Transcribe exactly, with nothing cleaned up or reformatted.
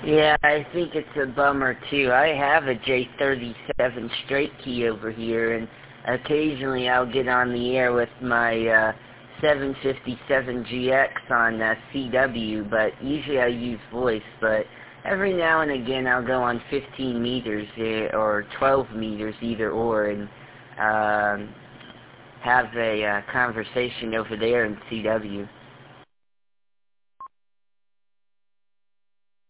Yeah, I think it's a bummer too. I have a J thirty-seven straight key over here, and occasionally I'll get on the air with my uh, seven fifty-seven G X on uh, C W, but usually I use voice, but every now and again I'll go on fifteen meters uh, or twelve meters, either or, and um, have a uh, conversation over there in C W.